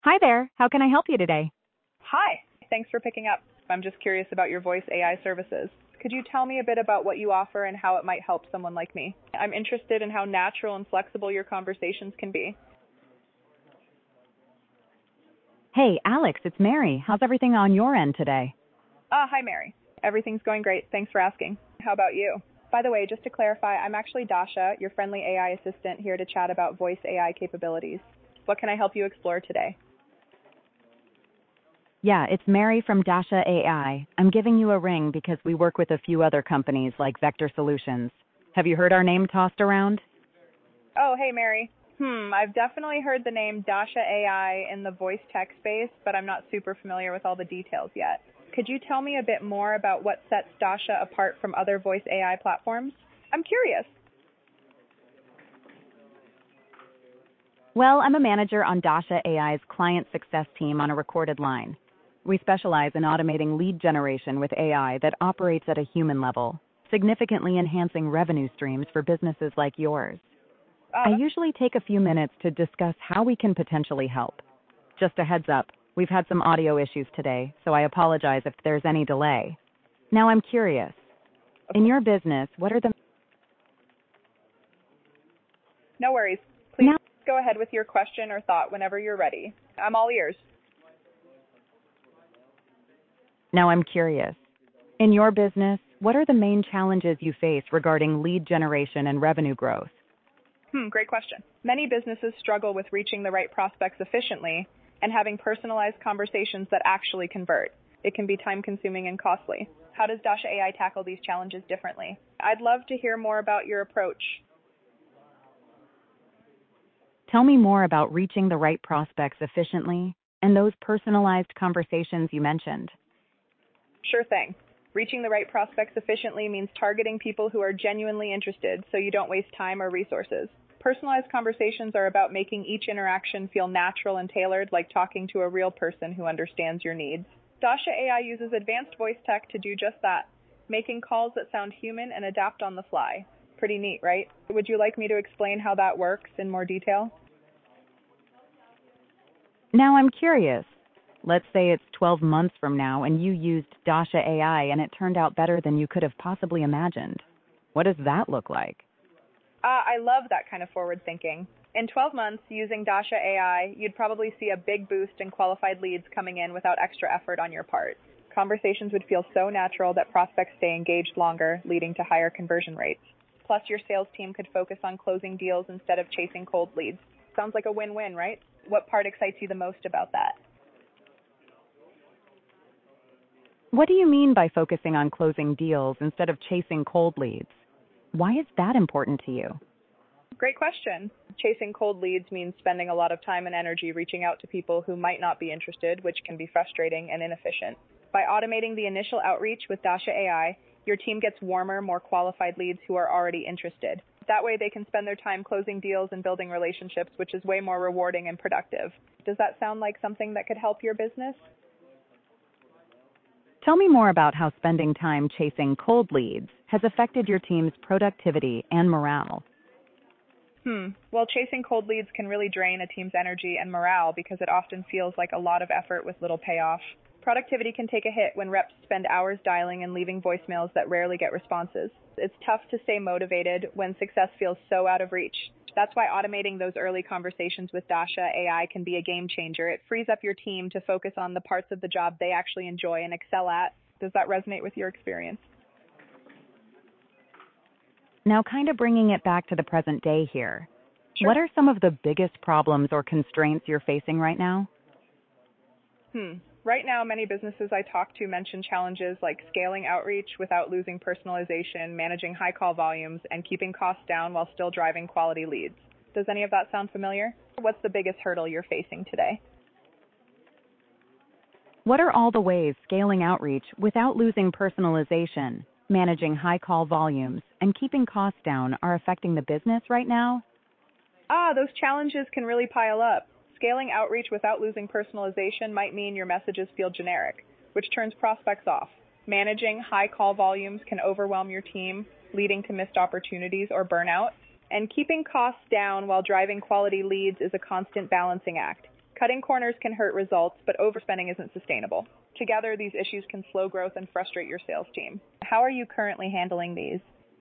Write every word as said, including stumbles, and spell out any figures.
Hi there. How can I help you today? Hi. Thanks for picking up. I'm just curious about your voice A I services. Could you tell me a bit about what you offer and how it might help someone like me? I'm interested in how natural and flexible your conversations can be. Hey, Alex, it's Mary. How's everything on your end today? Ah, hi, Mary. Everything's going great. Thanks for asking. How about you? By the way, just to clarify, I'm actually Dasha, your friendly A I assistant, here to chat about voice A I capabilities. What can I help you explore today? Yeah, it's Mary from Dasha A I. I'm giving you a ring because we work with a few other companies like Vector Solutions. Have you heard our name tossed around? Oh, hey, Mary. Hmm, I've definitely heard the name Dasha A I in the voice tech space, but I'm not super familiar with all the details yet. Could you tell me a bit more about what sets Dasha apart from other voice A I platforms? I'm curious. Well, I'm a manager on Dasha A I's client success team on a recorded line. We specialize in automating lead generation with A I that operates at a human level, significantly enhancing revenue streams for businesses like yours. I Uh, usually take a few minutes to discuss how we can potentially help. Just a heads up, we've had some audio issues today, so I apologize if there's any delay. Now I'm curious. In your business, what are the... no worries. Please Now, go ahead with your question or thought whenever you're ready. I'm all ears. now I'm curious. In your business, what are the main challenges you face regarding lead generation and revenue growth? Hmm, great question. Many businesses struggle with reaching the right prospects efficiently and having personalized conversations that actually convert. It can be time consuming and costly. How does Dasha A I tackle these challenges differently? I'd love to hear more about your approach. Tell me more about reaching the right prospects efficiently and those personalized conversations you mentioned. Sure thing. Reaching the right prospects efficiently means targeting people who are genuinely interested so you don't waste time or resources. Personalized conversations are about making each interaction feel natural and tailored, like talking to a real person who understands your needs. Dasha A I uses advanced voice tech to do just that, making calls that sound human and adapt on the fly. Pretty neat, right? Would you like me to explain how that works in more detail? Now I'm curious. Let's say it's twelve months from now and you used Dasha A I and it turned out better than you could have possibly imagined. What does that look like? Uh, I love that kind of forward thinking. In twelve months, using Dasha A I, you'd probably see a big boost in qualified leads coming in without extra effort on your part. Conversations would feel so natural that prospects stay engaged longer, leading to higher conversion rates. Plus, your sales team could focus on closing deals instead of chasing cold leads. Sounds like a win-win, right? What part excites you the most about that? What do you mean by focusing on closing deals instead of chasing cold leads? Why is that important to you? Great question. Chasing cold leads means spending a lot of time and energy reaching out to people who might not be interested, which can be frustrating and inefficient. By automating the initial outreach with Dasha A I, your team gets warmer, more qualified leads who are already interested. That way they can spend their time closing deals and building relationships, which is way more rewarding and productive. Does that sound like something that could help your business? Tell me more about how spending time chasing cold leads has affected your team's productivity and morale. Hmm. Well, chasing cold leads can really drain a team's energy and morale because it often feels like a lot of effort with little payoff. Productivity can take a hit when reps spend hours dialing and leaving voicemails that rarely get responses. It's tough to stay motivated when success feels so out of reach. That's why automating those early conversations with Dasha A I can be a game changer. It frees up your team to focus on the parts of the job they actually enjoy and excel at. Does that resonate with your experience? Now, kind of bringing it back to the present day here, Sure. what are some of the biggest problems or constraints you're facing right now? Hmm. Right now, many businesses I talk to mention challenges like scaling outreach without losing personalization, managing high call volumes, and keeping costs down while still driving quality leads. Does any of that sound familiar? What's the biggest hurdle you're facing today? What are all the ways scaling outreach without losing personalization, managing high call volumes, and keeping costs down are affecting the business right now? Ah, those challenges can really pile up. Scaling outreach without losing personalization might mean your messages feel generic, which turns prospects off. Managing high call volumes can overwhelm your team, leading to missed opportunities or burnout. And keeping costs down while driving quality leads is a constant balancing act. Cutting corners can hurt results, but overspending isn't sustainable. Together, these issues can slow growth and frustrate your sales team. How are you currently handling these?